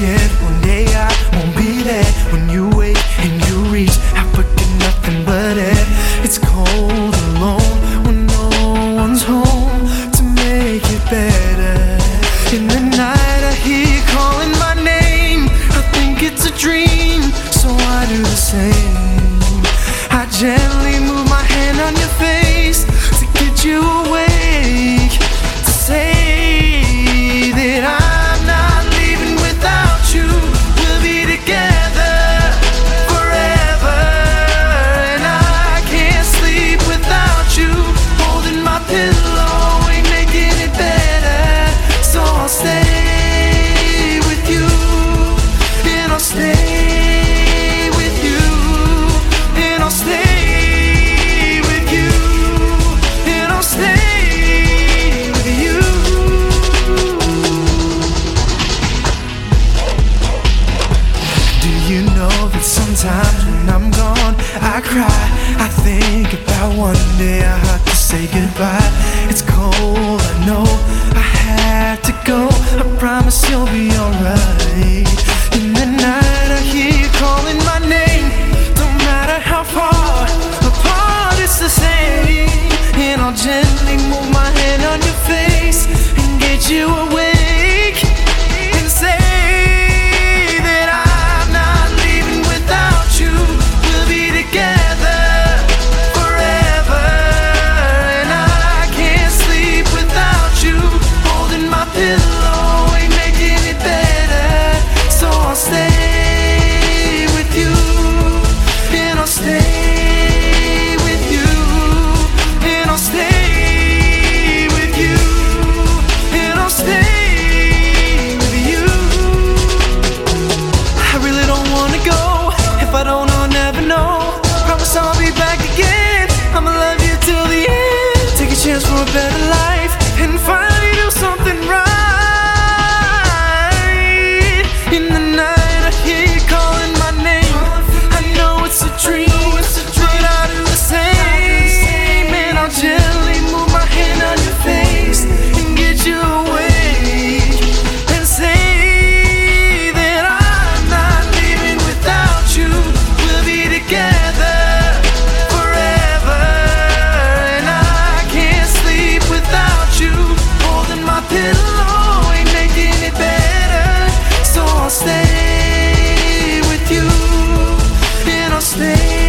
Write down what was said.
forget. One day I won't be there when you wake and you reach. I forget nothing but it. It's cold alone when no one's home to make it better. In the night I hear you calling my name. I think it's a dream, so I do the same. I gently move my hand on your face to get you awake, to say that I'm not leaving without you. We'll be together forever, and I can't sleep without you. Holding my pillow ain't making it better, so I'll stay with you, and I'll stay with you, and I'll stay. Sometimes when I'm gone, I cry. I think about one day I have to say goodbye. It's cold, I know I have to go. I promise you'll be alright. In the night I hear you calling my name. Don't matter how far apart, it's the same. And I'll gently move my hand on your face and get you awake and say I'll be back again. I'ma love you till the end. Take a chance for a better life and finally do something right. In the night I hear you calling my name. I know it's a dream, but I'll do the same. And I'll gently move my hand on your face and get you awake and say that I'm not leaving without you. We'll be together pillow ain't making it better, so I'll stay with you, and I'll stay.